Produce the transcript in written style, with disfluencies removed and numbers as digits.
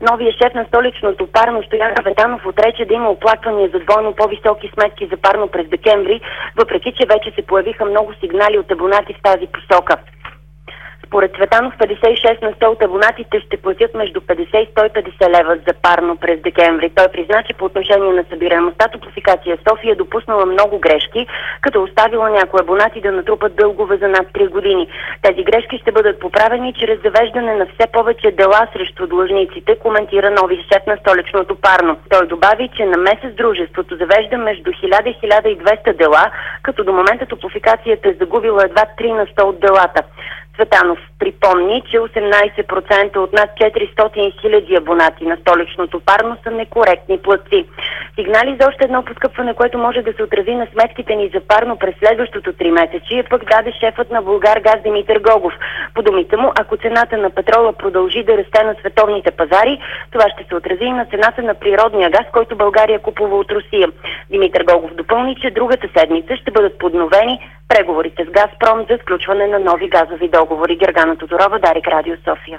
новия шеф на столичното парно Стоян Цветанов отрече да има оплаквания за двойно по-високи сметки за парно през декември, въпреки че вече се появиха много сигнали от абонати в тази посока. Според Цветанов 56 на 100 от абонатите ще платят между 50 и 150 лева за парно през декември. Той призна, че по отношение на събираемостта Топлофикация София е допуснала много грешки, като оставила някои абонати да натрупат дългове за над 3 години. Тези грешки ще бъдат поправени чрез завеждане на все повече дела срещу длъжниците, коментира нови шеф на столичното парно. Той добави, че на месец дружеството завежда между 1000 и 1200 дела, като до момента Топлофикацията е загубила едва 3 на 100 от делата. Цветанов припомни, че 18% от над 400 хиляди абонати на столичното парно са некоректни платци. Сигнали за още едно поскъпване, което може да се отрази на сметките ни за парно през следващото 3 пък даде шефът на Булгаргаз Димитър Гогов. По думите му, ако цената на петрола продължи да расте на световните пазари, това ще се отрази и на цената на природния газ, който България купува от Русия. Димитър Гогов допълни, че другата седмица ще бъдат подновени преговорите с Газпром за сключване на нови газови договори. Гергана Тодорова, Дарик, Радио София.